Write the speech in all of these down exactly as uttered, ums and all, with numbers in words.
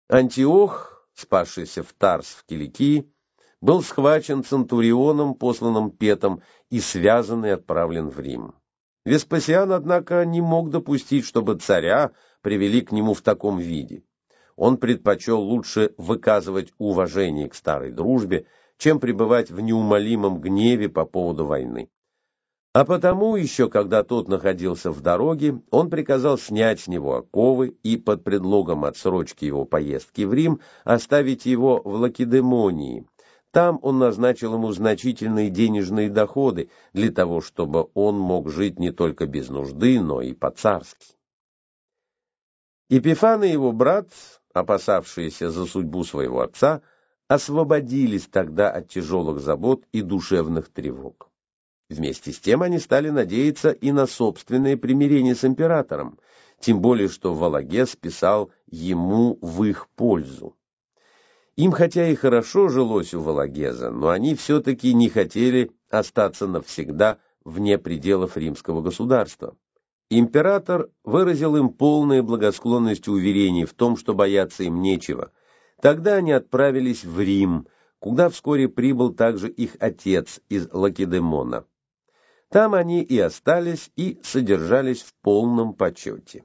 Антиох, спасшийся в Тарс в Киликии, был схвачен центурионом, посланным Петом, и связан и отправлен в Рим. Веспасиан, однако, не мог допустить, чтобы царя привели к нему в таком виде. Он предпочел лучше выказывать уважение к старой дружбе, чем пребывать в неумолимом гневе по поводу войны. А потому, еще когда тот находился в дороге, он приказал снять с него оковы и под предлогом отсрочки его поездки в Рим оставить его в Лакедемонии. Там он назначил ему значительные денежные доходы для того, чтобы он мог жить не только без нужды, но и по-царски. Епифан и его брат, опасавшиеся за судьбу своего отца, освободились тогда от тяжелых забот и душевных тревог. Вместе с тем они стали надеяться и на собственное примирение с императором, тем более что Вологез писал ему в их пользу. Им хотя и хорошо жилось у Вологеза, но они все-таки не хотели остаться навсегда вне пределов римского государства. Император выразил им полную благосклонность и уверение в том, что бояться им нечего. Тогда они отправились в Рим, куда вскоре прибыл также их отец из Лакедемона. Там они и остались, и содержались в полном почете.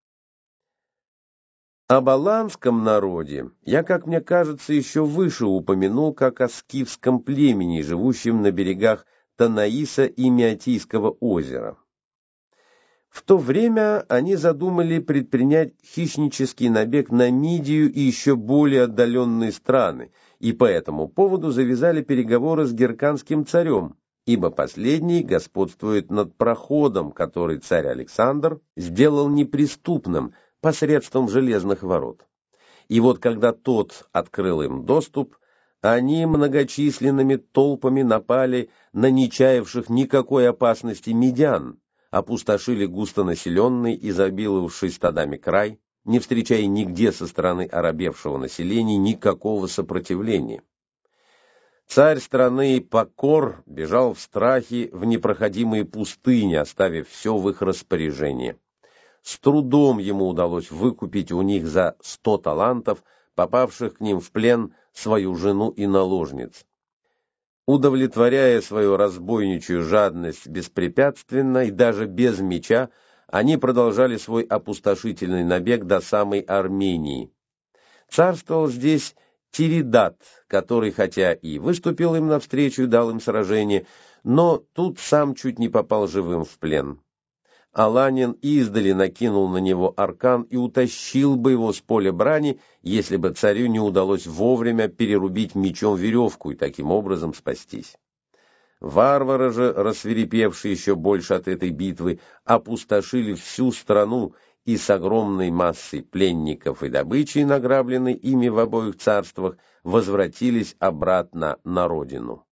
Об аланском народе я, как мне кажется, еще выше упомянул, как о скифском племени, живущем на берегах Танаиса и Меотийского озера. В то время они задумали предпринять хищнический набег на Мидию и еще более отдаленные страны, и по этому поводу завязали переговоры с герканским царем, ибо последний господствует над проходом, который царь Александр сделал неприступным посредством железных ворот. И вот когда тот открыл им доступ, они многочисленными толпами напали на не чаявших никакой опасности медян, опустошили густонаселенный, изобиловавший стадами край, не встречая нигде со стороны оробевшего населения никакого сопротивления. Царь страны Покор бежал в страхе в непроходимые пустыни, оставив все в их распоряжении. С трудом ему удалось выкупить у них за сто талантов, попавших к ним в плен, свою жену и наложниц. Удовлетворяя свою разбойничью жадность беспрепятственно и даже без меча, они продолжали свой опустошительный набег до самой Армении. Царствовал здесь Тиридат, который хотя и выступил им навстречу и дал им сражение, но тут сам чуть не попал живым в плен. Аланин издали накинул на него аркан и утащил бы его с поля брани, если бы царю не удалось вовремя перерубить мечом веревку и таким образом спастись. Варвары же, рассвирепевшие еще больше от этой битвы, опустошили всю страну и с огромной массой пленников и добычи, награбленной ими в обоих царствах, возвратились обратно на родину.